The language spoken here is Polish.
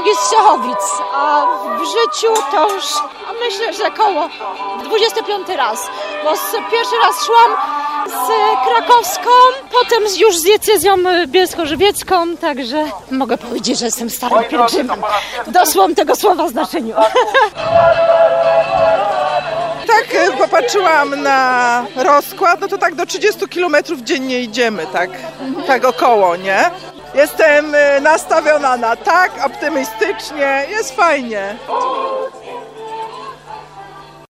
drogi z Czechowic, a w życiu to już myślę, że koło 25 raz, bo pierwszy raz szłam z krakowską, potem już z diecezją bielsko-żywiecką, także mogę powiedzieć, że jestem starym pielgrzymem, w dosłownym tego słowa znaczeniu. Tak popatrzyłam na rozkład, no to tak do 30 km dziennie idziemy, tak około, nie? Jestem nastawiona na tak, optymistycznie, jest fajnie.